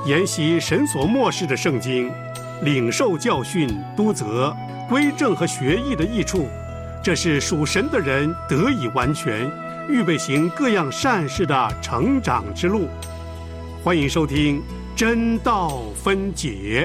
研习神所默示的圣经，领受教训、督责、归正和学艺的益处，这是属神的人得以完全，预备行各样善事的成长之路。欢迎收听真道分解。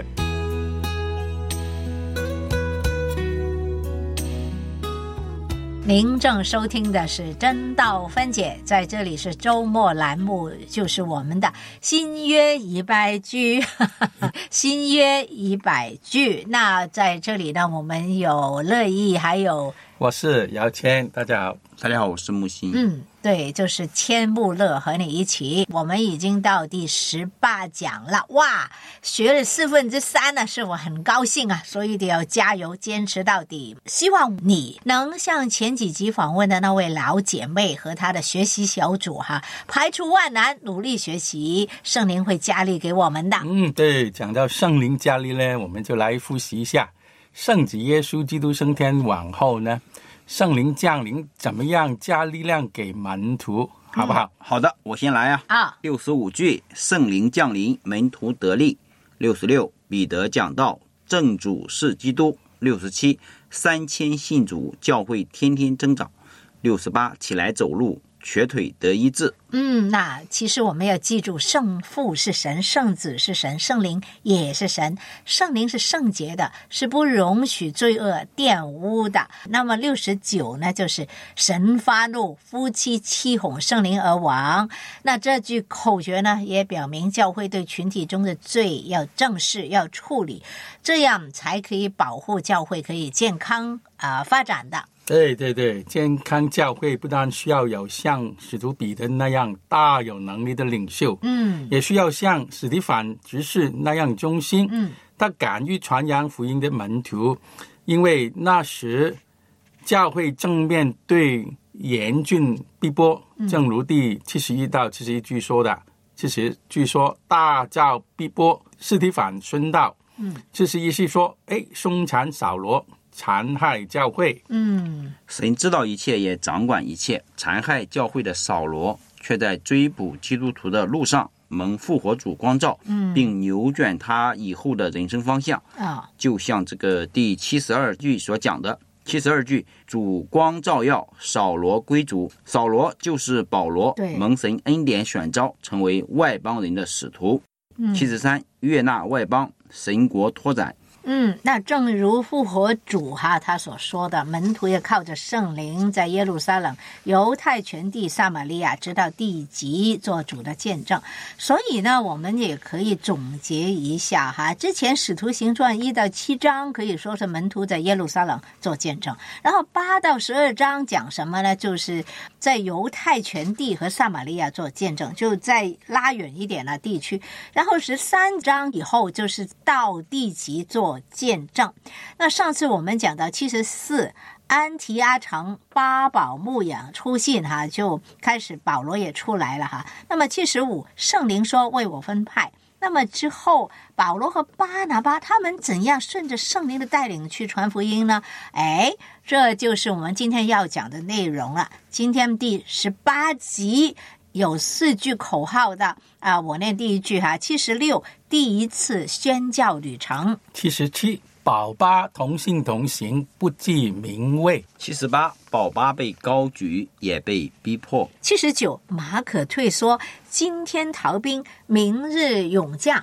您正收听的是真道分解，在这里是周末栏目，就是我们的新约100句新约100句。那在这里呢，我们有乐意，还有我是姚谦，大家好。 大家好，我是木星。 对，就是谦穆乐和你一起，我们已经到第18讲了，哇，学了3/4呢，是我很高兴啊，所以得要加油，坚持到底。希望你能像前几集访问的那位老姐妹和她的学习小组排除万难，努力学习，圣灵会加力给我们的。 对，讲到圣灵加力呢，我们就来复习一下圣子耶稣基督升天往后呢，圣灵降临怎么样加力量给门徒，好不好？ 好的，我先来啊。65句，圣灵降临，门徒得力。66，彼得讲道，正主是基督。67， 3000信主，教会天天增长。68，起来走路，瘸腿得医治。 那其实我们要记住，圣父是神，圣子是神，圣灵也是神。圣灵是圣洁的，是不容许罪恶玷污的。那么69呢，就是神发怒，夫妻欺哄，圣灵而亡。那这句口诀呢，也表明教会对群体中的罪要正视，要处理，这样才可以保护教会可以健康发展的。 对，健康教会不但需要有像使徒彼得那样大有能力的领袖，也需要像史提反执事那样忠心，他敢于传扬福音的门徒。因为那时教会正面对严峻逼迫，正如第71到71句说的，70句说大造逼迫史提反殉道，71是说凶残扫罗残害教会。 神知道一切，也掌管一切。残害教会的扫罗却在追捕基督徒的路上蒙复活主光照，并扭转他以后的人生方向。就像这个第72句所讲的，72句，主光照耀，扫罗归主。扫罗就是保罗，蒙神恩典选召，成为外邦人的使徒。73，悦纳外邦，神国拓展。 那正如复活主他所说的，门徒也靠着圣灵在耶路撒冷、犹太全地、撒玛利亚直到地极做主的见证。所以呢，我们也可以总结一下之前使徒行传1到7章可以说是门徒在耶路撒冷做见证，然后8到12章讲什么呢？就是在犹太全地和撒玛利亚做见证，就再拉远一点的地区，然后13章以后就是到地极做见证。那上次我们讲到74，安提阿城八宝牧养出信就开始保罗也出来了那么75，圣灵说为我分派。那么之后保罗和巴拿巴他们怎样顺着圣灵的带领去传福音呢？这就是我们今天要讲的内容了。今天第18集有4句口号的我念第一句76，第一次宣教旅程。 77，保巴同信同行，不计名位。 78，保巴被高举，也被逼迫。 79，马可退缩，今天逃兵，明日勇将。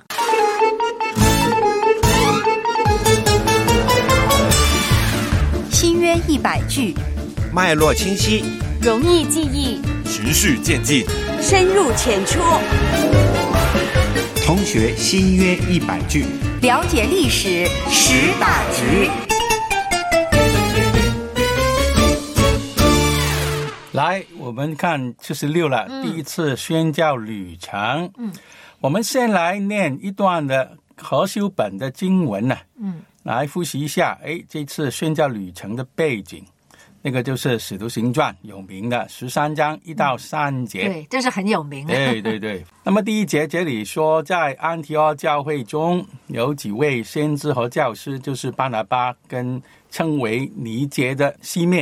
新约100句， 脉络清晰， 容易记忆， 循序渐进， 深入浅出。 通学新约100句， 了解历史10大局。 来，我们看76了，第一次宣教旅程。我们先来念一段的和修本的经文来复习一下这次宣教旅程的背景。那个就是使徒行传有名的13章1到3节。 对，这是很有名的。 对。那么第一节这里说，在安提阿教会中有几位先知和教师，就是巴拿巴跟称为尼结的西面，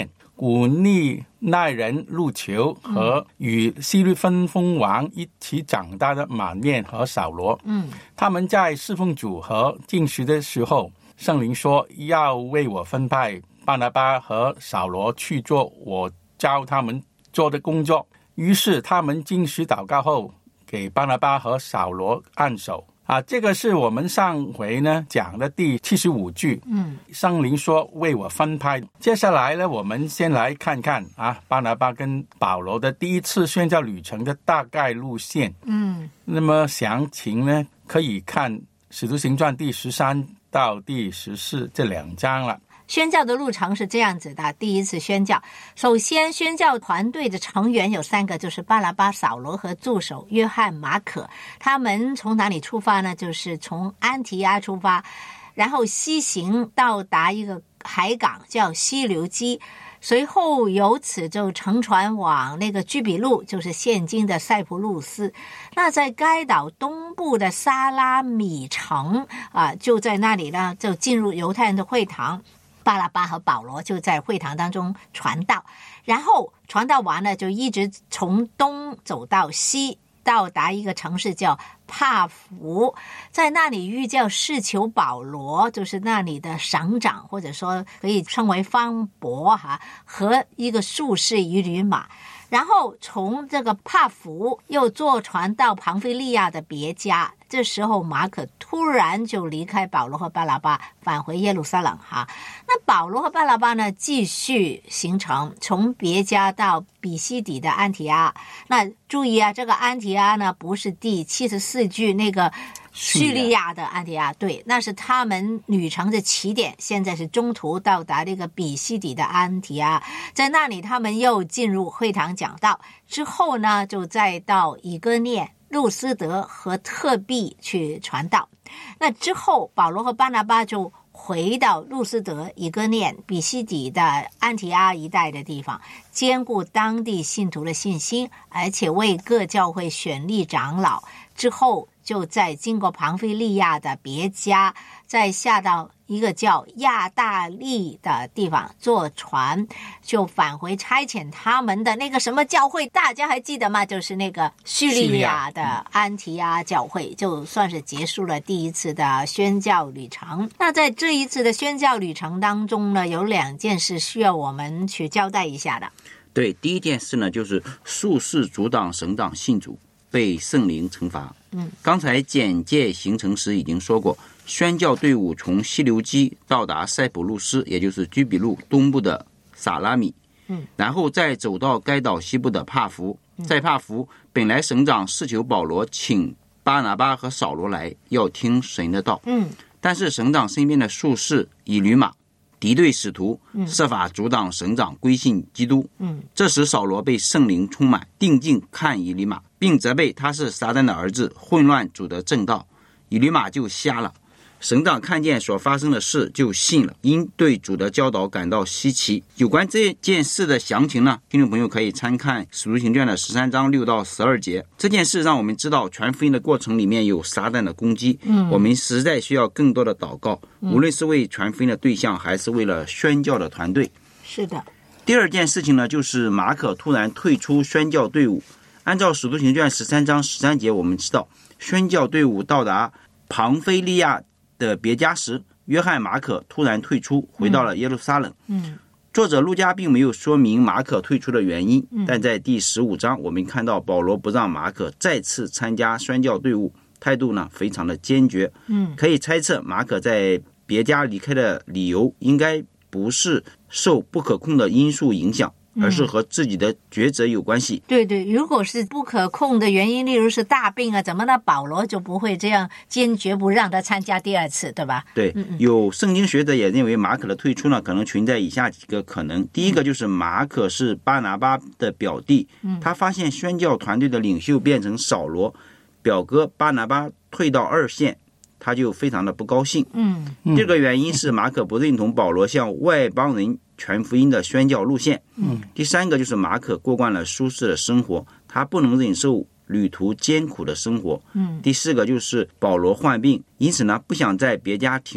古利奈人路求和与希律分封王一起长大的马念和扫罗。他们在侍奉主和进食的时候，圣灵说要为我分派巴拿巴和扫罗去做我教他们做的工作。于是他们进食祷告后，给巴拿巴和扫罗按手。这个是我们上回呢讲的第75句。圣灵说为我分派。接下来呢，我们先来看看巴拿巴跟保罗的第一次宣教旅程的大概路线。那么详情呢，可以看使徒行传第13到第14这2章了。 宣教的路程是这样子的。第一次宣教，首先宣教团队的成员有3个，就是巴拿巴、扫罗和助手约翰、马可。他们从哪里出发呢？就是从安提阿出发，然后西行到达一个海港叫西流基，随后由此就乘船往那个居比路，就是现今的塞浦路斯。那在该岛东部的撒拉米城就在那里呢，就进入犹太人的会堂。巴拿巴和保罗就在会堂当中传道，然后传道完了就一直从东走到西，到达一个城市叫帕福，在那里遇见士求保罗，就是那里的省长，或者说可以称为方伯和一个术士以吕马。然后从这个帕福又坐船到庞菲利亚的别家。这时候马可突然就离开保罗和巴拿巴，返回耶路撒冷那保罗和巴拿巴呢，继续行程，从别家到比西底的安提阿。那注意这个安提阿呢，不是第74句那个叙利亚的安提阿，对，那是他们旅程的起点。现在是中途到达这个比西底的安提阿，在那里他们又进入会堂讲道，之后呢，就再到以哥念、路斯德和特庇去传道。那之后保罗和巴拿巴就回到路斯德、以哥念、比西底的安提阿一带的地方，兼顾当地信徒的信心，而且为各教会选立长老。之后就在经过庞菲利亚的别家，再下到一个叫亚大利的地方坐船，就返回差遣他们的那个什么教会，大家还记得吗？就是那个叙利亚的安提阿教会，就算是结束了第一次的宣教旅程。那在这一次的宣教旅程当中呢，有2件事需要我们去交代一下的。 对，第一件事呢，就是术士阻挡省长信主，被圣灵惩罚。刚才简介行程时已经说过，宣教队伍从西流基到达塞浦路斯，也就是居比路东部的撒拉米，然后再走到该岛西部的帕福。在帕福，本来省长士求保罗请巴拿巴和扫罗来，要听神的道。但是省长身边的术士以吕马敌对使徒，设法阻挡省长归信基督。这时扫罗被圣灵充满，定睛看以吕马，并责备他是撒旦的儿子，混乱主的正道。以吕马就瞎了。省长看见所发生的事就信了，因对主的教导感到稀奇。有关这件事的详情呢，听众朋友可以参看使徒行传的13章6到12节。这件事让我们知道传福音的过程里面有撒旦的攻击，我们实在需要更多的祷告，无论是为传福音的对象还是为了宣教的团队。 是的。 第二件事情呢，就是马可突然退出宣教队伍。按照使徒行传13章13节，我们知道宣教队伍到达庞菲利亚的别家时，约翰、马可突然退出，回到了耶路撒冷。作者路加并没有说明马可退出的原因，但在第15章我们看到保罗不让马可再次参加宣教队伍，态度呢非常的坚决。可以猜测马可在别家离开的理由应该不是受不可控的因素影响，而是和自己的抉择有关系。 对对，如果是不可控的原因，例如是大病怎么呢？保罗就不会这样坚决不让他参加第2次，对吧？ 对，有圣经学者也认为马可的退出呢，可能存在以下几个可能。第一个就是马可是巴拿巴的表弟，他发现宣教团队的领袖变成扫罗，表哥巴拿巴退到2线，他就非常的不高兴。第二个原因是马可不认同保罗向外邦人传福音的宣教路线。第三个就是马可过惯了舒适的生活，他不能忍受旅途艰苦的生活。第四个就是保罗患病，因此呢不想在别家停留，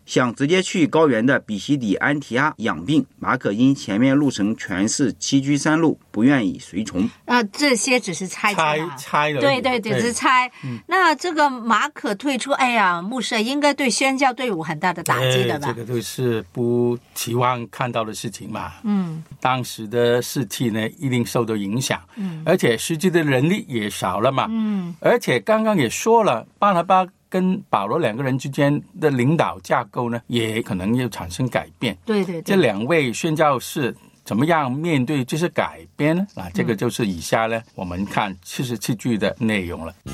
想直接去高原的比西底安提阿养病，马可因前面路程全是崎岖山路，不愿意随从。 这些只是猜的， 对，只是猜。那这个马可退出，哎呀，牧师应该对宣教队伍很大的打击的吧？ 这个都是不期望看到的事情嘛。当时的士气呢，一定受到影响。而且实际的人力也少了嘛。而且刚刚也说了，巴拿巴跟保罗两个人之间的领导架构呢，也可能要产生改变。 对， 这两位宣教士怎么样面对这些改变呢？这个就是以下呢，我们看77句的内容了。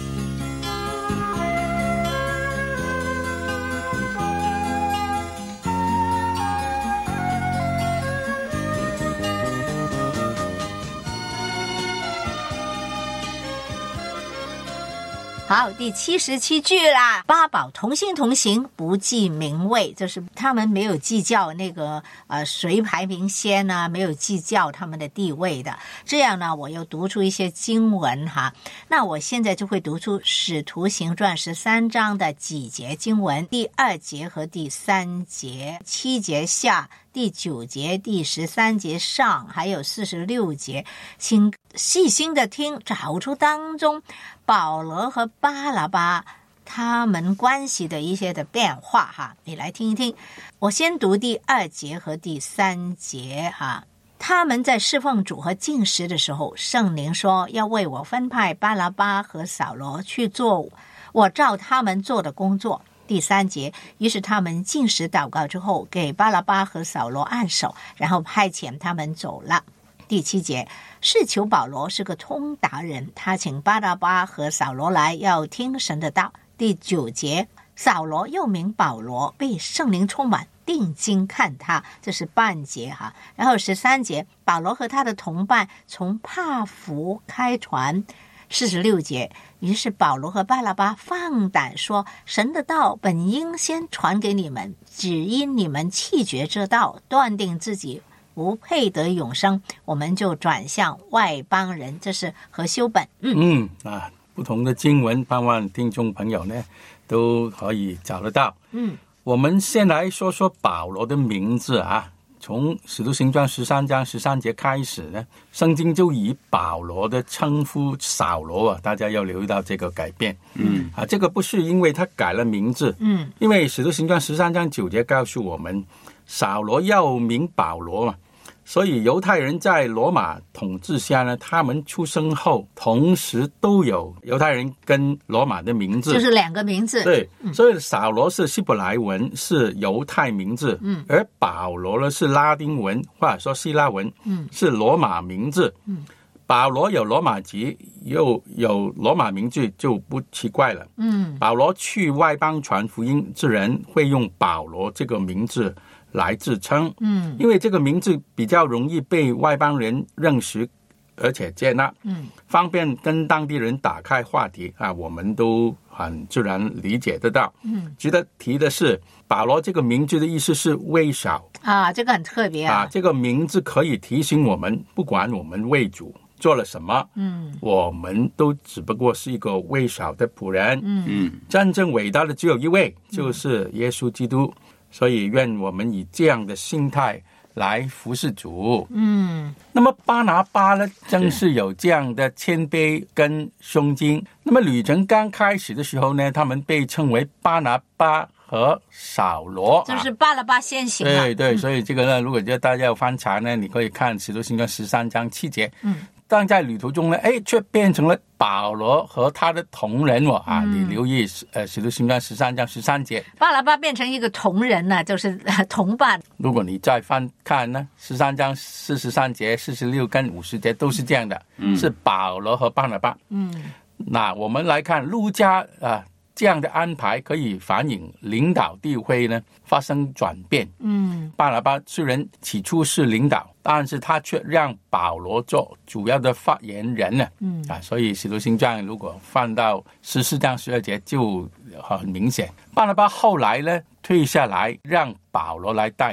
好，第77句啦，八宝同心同行，不计名位，就是他们没有计较那个谁排名先呢，没有计较他们的地位的。这样呢，我又读出一些经文哈。那我现在就会读出使徒行传13章的几节经文，第2节和第3节，7节下，第9节、第13节上，还有46节，请细心的听，找出当中保罗和巴拿巴他们关系的一些的变化哈。你来听一听。我先读第2节和第3节哈。他们在侍奉主和禁食的时候，圣灵说要为我分派巴拿巴和扫罗去做我照他们做的工作。第3节，于是他们禁食祷告之后，给巴拿巴和扫罗按手，然后派遣他们走了。第7节，是求保罗是个通达人，他请巴拿巴和扫罗来，要听神的道。第9节，扫罗又名保罗，被圣灵充满，定睛看他，这是半节哈。然后13节，保罗和他的同伴从帕福开船。46节，于是保罗和巴拿巴放胆说，神的道本应先传给你们，只因你们弃绝这道，断定自己不配得永生，我们就转向外邦人。这是何修本。 不同的经文，盼望听众朋友呢都可以找得到。我们先来说说保罗的名字啊。从使徒行传13章13节开始呢，圣经就以保罗的称呼扫罗啊，大家要留意到这个改变。这个不是因为他改了名字，因为使徒行传13章9节告诉我们，扫罗要名保罗嘛，所以犹太人在罗马统治下呢，他们出生后同时都有犹太人跟罗马的名字， 就是2个名字。 对，所以扫罗是希伯来文，是犹太名字，而保罗呢是拉丁文或者说希腊文，是罗马名字。保罗有罗马籍，又有罗马名字，就不奇怪了。保罗去外邦传福音之人会用保罗这个名字来自称，因为这个名字比较容易被外邦人认识，而且接纳，方便跟当地人打开话题啊，我们都很自然理解得到。值得提的是，保罗这个名字的意思是微小啊，这个很特别啊。 这个名字可以提醒我们，不管我们为主做了什么，我们都只不过是一个微小的仆人。真正伟大的只有一位，就是耶稣基督。所以愿我们以这样的心态来服侍主。那么巴拿巴呢，正是有这样的谦卑跟胸襟。那么旅程刚开始的时候呢，他们被称为巴拿巴和扫罗， 就是巴拿巴先行了。 对，所以这个呢，如果大家要翻查呢，你可以看使徒行传13章7节。但在旅途中呢，却变成了保罗和他的同人你留意使徒行传13章13节， 巴拿巴变成一个同人呢，就是同伴。 如果你再翻看呢，13章43节、46跟50节都是这样的，是保罗和巴拿巴。那我们来看路加这样的安排可以反映领导地位呢发生转变。巴拿巴虽然起初是领导，但是他却让保罗做主要的发言人呢。所以使徒行传如果翻到14章12节就很明显。巴拿巴后来呢退下来，让保罗来带领。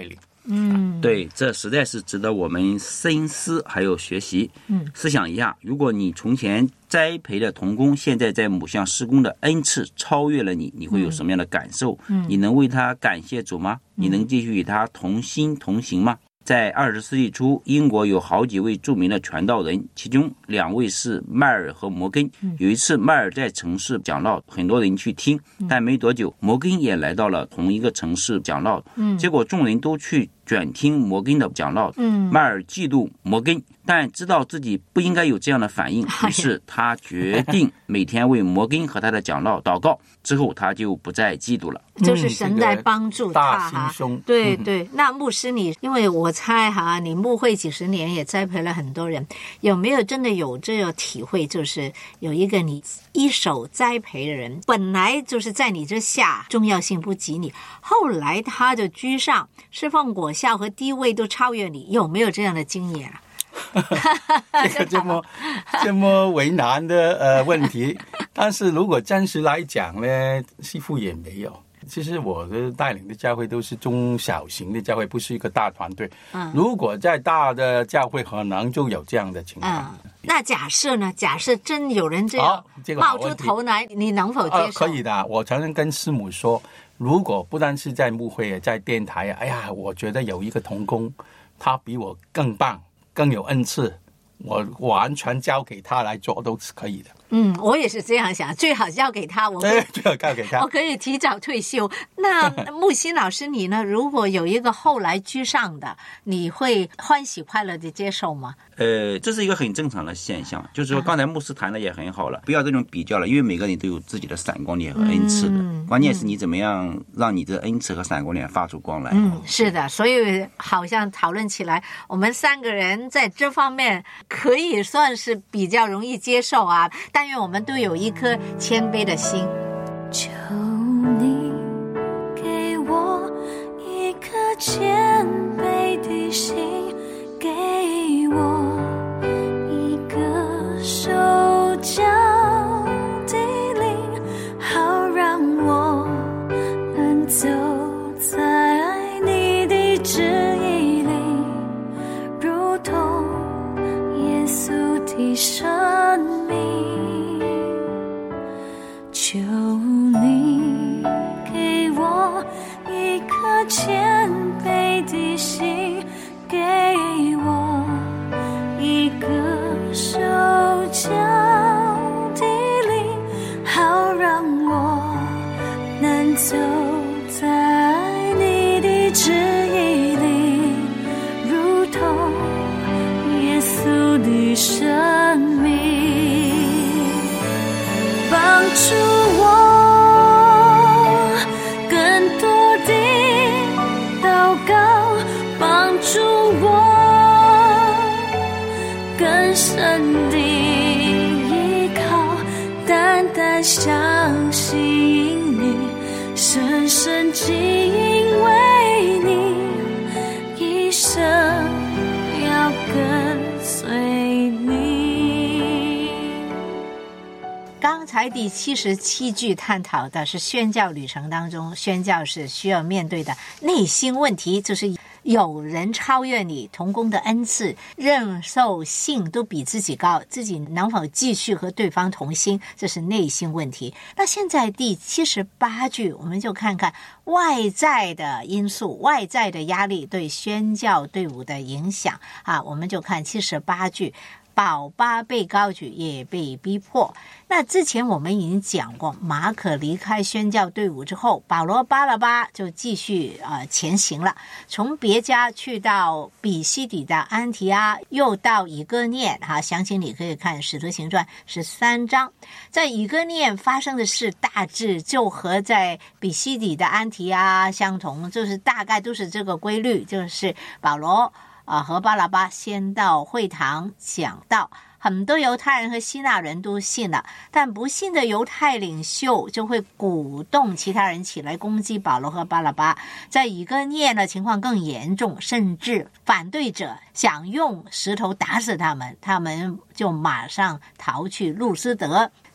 对，这实在是值得我们深思还有学习。思想一下，如果你从前栽培的童工现在在某项施工的恩赐超越了你，你会有什么样的感受？你能为他感谢主吗？你能继续与他同心同行吗？在20世纪初，英国有好几位著名的传道人，其中2位是迈尔和摩根。有一次，迈尔在城市讲道，很多人去听，但没多久，摩根也来到了同一个城市讲道。结果众人都去卷听摩根的讲道。迈尔嫉妒摩根，但知道自己不应该有这样的反应，于是他决定每天为摩根和他的讲道祷告。之后他就不再嫉妒了。 就是神在帮助他大心胸。 对对，那牧师你，因为我猜你牧会几十年，也栽培了很多人，有没有真的有这个体会，就是有一个你一手栽培的人，本来就是在你之下重要性不及你，后来他就居上，侍奉果效和地位都超越你，有没有这样的经验啊？ 这个这么为难的问题，但是如果真实来讲呢，似乎也没有。其实我的带领的教会都是中小型的教会，不是一个大团队。如果在大的教会，可能就有这样的情况。 那假设呢？假设真有人这样冒出头来，你能否接受？ 可以的。我曾经跟师母说，如果不单是在牧会，在电台，哎呀，我觉得有一个同工，他比我更棒，更有恩赐，我完全交给他来做都是可以的。 我也是这样想，最好交给他。 对，最好交给他， 我可以提早退休。那木心老师你呢？如果有一个后来居上的，你会欢喜快乐的接受吗？ 这是一个很正常的现象，就是说刚才牧师谈的也很好了，不要这种比较了，因为每个人都有自己的闪光点和恩赐的，关键是你怎么样让你的恩赐和闪光点发出光来。 是的，所以好像讨论起来，我们3个人在这方面可以算是比较容易接受啊。但愿我们都有一颗谦卑的心。 求你给我一颗谦卑的心，给我一个受教的灵，好让我能走在你的旨意里，如同耶稣的生命。求你给我一颗谦卑的心，给我一个受教的灵，好让我能走在你的旨意里，如同耶稣的生命。帮助我更多的祷告，帮助我更深的依靠，单单相信你，深深敬畏你，一生要跟随你。 刚才第77句探讨的是宣教旅程当中，宣教是需要面对的内心问题，就是有人超越你，同工的恩赐、认受性都比自己高，自己能否继续和对方同心，这是内心问题。那现在第78句，我们就看看外在的因素、外在的压力对宣教队伍的影响我们就看78句。保巴被高举，也被逼迫。那之前我们已经讲过，马可离开宣教队伍之后，保罗巴拿巴就继续前行了，从别家去到比西底的安提阿，又到以哥念详情你可以看使徒行传13章。在以哥念发生的事大致就和在比西底的安提阿相同，就是大概都是这个规律，就是保罗和巴拿巴先到会堂讲道，很多犹太人和希腊人都信了，但不信的犹太领袖就会鼓动其他人起来攻击保罗和巴拿巴。在以哥念的情况更严重，甚至反对者想用石头打死他们，他们就马上逃去路斯德。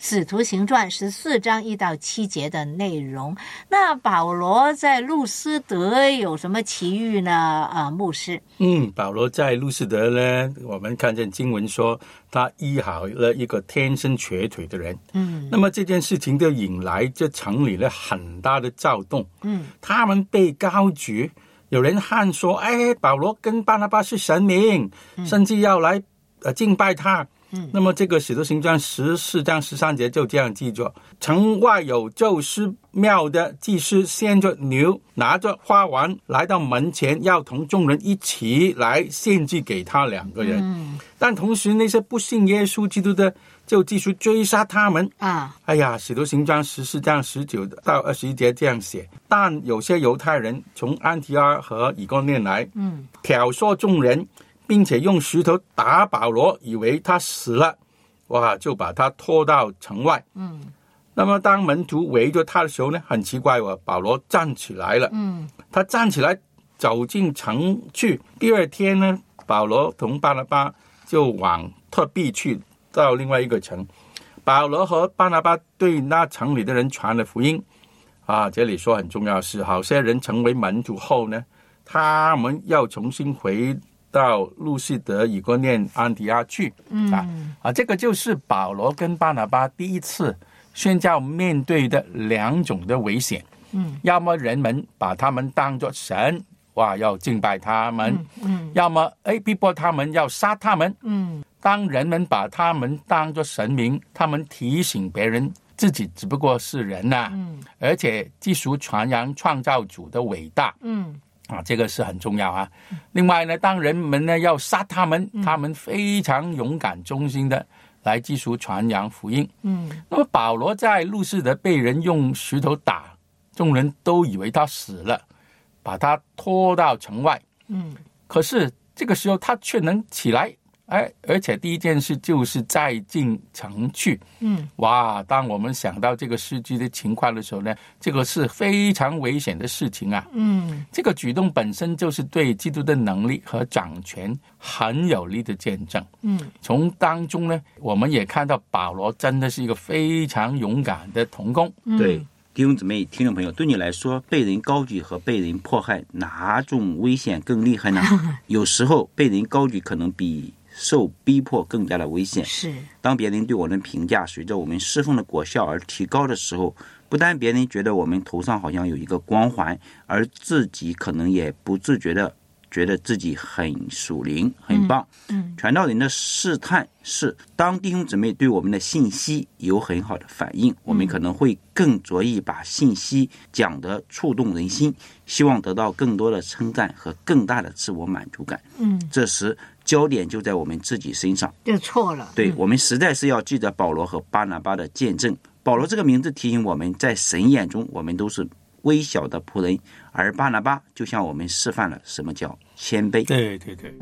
使徒行传14章1到7节的内容。那保罗在路斯德有什么奇遇呢？牧师。 保罗在路斯德呢，我们看见经文说他医好了一个天生瘸腿的人。那么这件事情就引来这城里了很大的躁动。他们被高举，有人喊说，保罗跟巴拿巴是神明，甚至要来敬拜他。那么这个使徒行传14章13节就这样记着，城外有宙斯庙的祭司牵着牛，拿着花环来到门前，要同众人一起来献祭给他2个人。但同时那些不信耶稣基督的就继续追杀他们。使徒行传14章19到21节这样写，但有些犹太人从安提阿和以哥念来，挑唆众人，并且用石头打保罗，以为他死了，就把他拖到城外。那么当门徒围着他的时候呢，很奇怪，保罗站起来了。他站起来走进城去。第二天呢，保罗同巴拿巴就往特庇去，到另外一个城。保罗和巴拿巴对那城里的人传了福音。这里说很重要的是，好些人成为门徒后呢，他们要重新回到路斯德、以哥念、安提阿去。这个就是保罗跟巴拿巴第一次宣教面对的2种的危险。要么人们把他们当作神，要敬拜他们；要么逼迫他们要杀他们。当人们把他们当作神明，他们提醒别人自己只不过是人而且继续传扬创造主的伟大。这个是很重要啊。另外呢，当人们呢要杀他们，他们非常勇敢忠心的来继续传扬福音。那么保罗在路斯德被人用石头打，众人都以为他死了，把他拖到城外。可是这个时候他却能起来，而且第一件事就是再进城去。当我们想到这个事迹的情况的时候呢，这个是非常危险的事情啊。这个举动本身就是对基督的能力和掌权很有力的见证。从当中呢，我们也看到保罗真的是一个非常勇敢的同工。 对，弟兄姊妹、听众朋友，对你来说，被人高举和被人迫害，哪种危险更厉害呢？有时候被人高举可能比受逼迫更加的危险。 是， 当别人对我们的评价随着我们侍奉的果效而提高的时候，不但别人觉得我们头上好像有一个光环，而自己可能也不自觉的觉得自己很属灵很棒。传道人的试探是，当弟兄姊妹对我们的信息有很好的反应，我们可能会更着意把信息讲得触动人心，希望得到更多的称赞和更大的自我满足感。这时焦点就在我们自己身上， 就错了。 对，我们实在是要记得保罗和巴拿巴的见证。保罗这个名字提醒我们，在神眼中我们都是微小的仆人，而巴拿巴就向我们示范了什么叫谦卑。 对。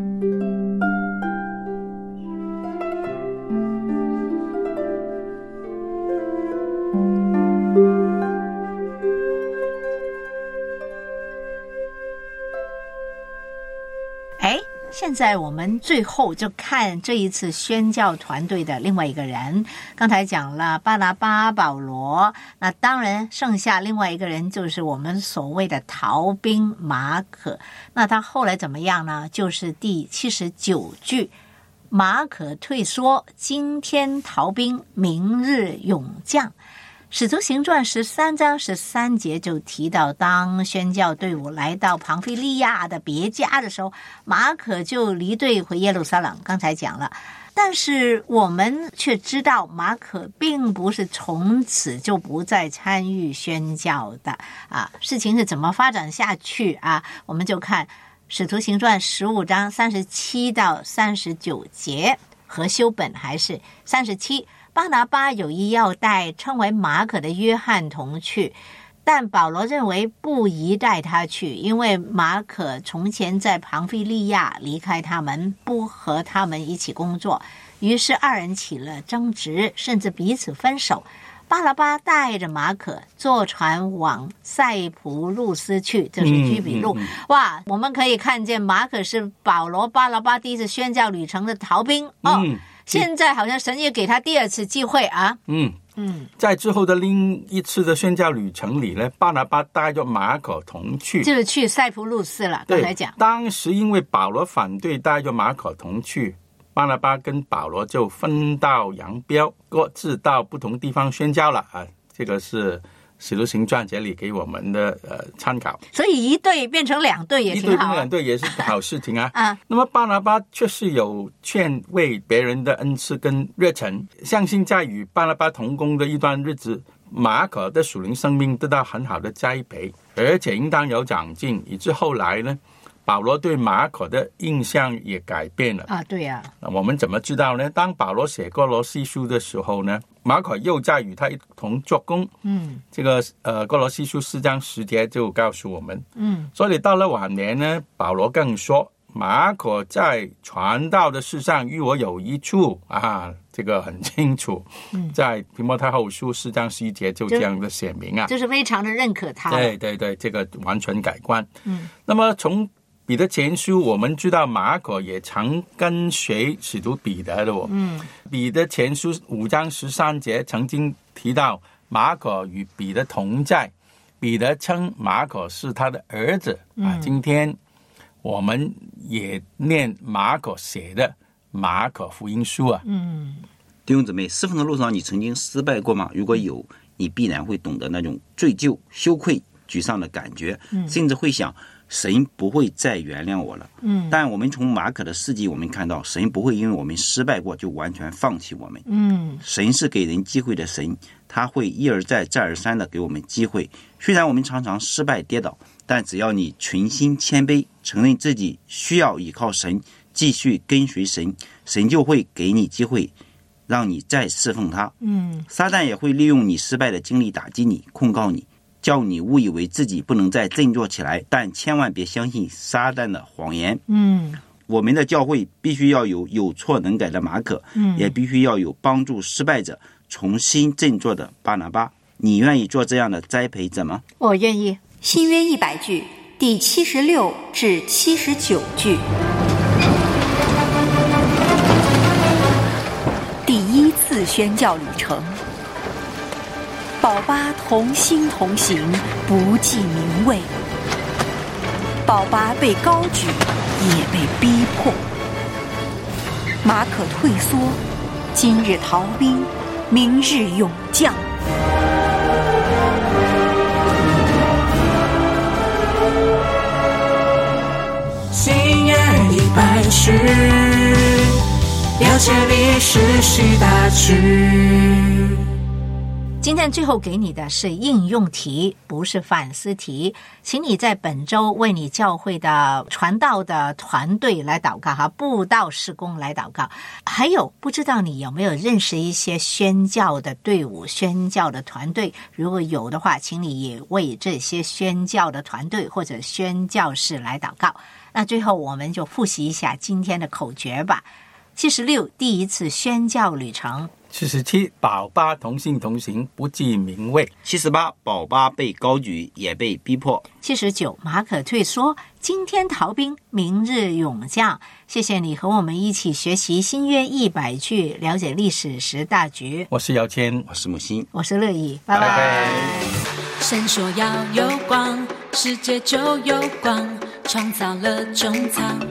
现在我们最后就看这一次宣教团队的另外一个人。刚才讲了巴拿巴、保罗，那当然剩下另外一个人就是我们所谓的逃兵马可。那他后来怎么样呢？就是第79句，马可退缩，今天逃兵，明日勇将。使徒行传13章13节就提到，当宣教队伍来到庞菲利亚的别家的时候，马可就离队回耶路撒冷。刚才讲了，但是我们却知道马可并不是从此就不再参与宣教的事情是怎么发展下去我们就看使徒行传15章37到39节，和修本还是37。巴拿巴有意要带称为马可的约翰同去，但保罗认为不宜带他去，因为马可从前在庞菲利亚离开他们，不和他们一起工作，于是2人起了争执，甚至彼此分手。巴拿巴带着马可坐船往塞浦路斯去，这是居比路。我们可以看见马可是保罗、巴拿巴第一次宣教旅程的逃兵现在好像神也给他第2次机会在之后的另一次的宣教旅程里呢，巴拿巴带着马可同去， 就是去塞浦路斯了。刚才讲， 当时因为保罗反对带着马可同去，巴拿巴跟保罗就分道扬镳，各自到不同地方宣教了啊。这个是使徒行传这里给我们的参考。 所以一队变成两队也挺好， 一队变成两队也是好事情啊。那么巴拿巴确实有劝慰别人的恩赐跟热忱，相信在与巴拿巴同工的一段日子，马可的属灵生命得到很好的栽培，而且应当有长进，以致后来呢，保罗对马可的印象也改变了啊。 对啊， 我们怎么知道呢？当保罗写哥罗西书的时候呢，马可又在与他一同做工。这个哥罗西书4章10节就告诉我们。所以到了晚年呢，保罗更说，马可在传道的事上与我有益处啊，这个很清楚。在提摩太后书4章11节就这样的写明啊， 就是非常的认可他。 对对对，这个完全改观。那么从彼得前书我们知道马可也常跟随使徒彼得的彼得前书5章13节曾经提到马可与彼得同在，彼得称马可是他的儿子啊。今天我们也念马可写的马可福音书啊。 弟兄姊妹，侍奉的路上你曾经失败过吗？如果有，你必然会懂得那种罪疚、羞愧、沮丧的感觉，甚至会想神不会再原谅我了。但我们从马可的事迹我们看到，神不会因为我们失败过就完全放弃我们。神是给人机会的神，他会一而再再而三的给我们机会。虽然我们常常失败跌倒，但只要你存心谦卑，承认自己需要依靠神，继续跟随神，神就会给你机会让你再侍奉他。撒旦也会利用你失败的经历打击你，控告你，叫你误以为自己不能再振作起来，但千万别相信撒旦的谎言。我们的教会必须要有错能改的马可，也必须要有帮助失败者重新振作的巴拿巴。你愿意做这样的栽培者吗？ 我愿意。 新约100句第76至79句。第一次宣教旅程，保巴同心同行，不计名位。保巴被高举，也被逼迫。马可退缩，今日逃兵，明日勇将。 新约100句，了解历史十大句。 今天最后给你的是应用题，不是反思题，请你在本周为你教会的传道的团队来祷告哈，布道事工来祷告。还有不知道你有没有认识一些宣教的队伍、宣教的团队，如果有的话，请你也为这些宣教的团队或者宣教士来祷告。那最后我们就复习一下今天的口诀吧。76第一次宣教旅程。 77保巴同心同行，不计名位。 78保巴被高举，也被逼迫。 79马可退缩，今天逃兵，明日勇将。谢谢你和我们一起学习新约100句，了解历史十大局。 我是姚谦， 我是木星， 我是乐意，拜拜。 神说要有光，世界就有光，创造了中藏。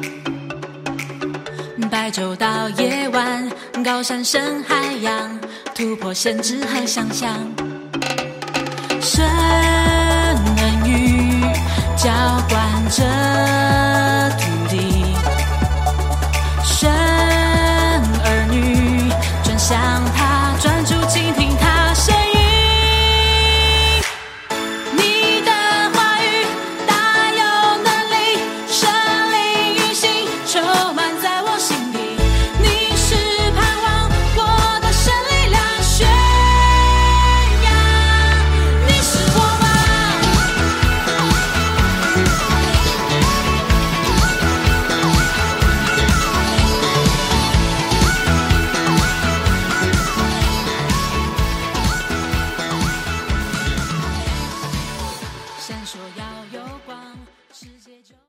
白昼到夜晚，高山深海洋，突破限制和想象。神能与浇灌着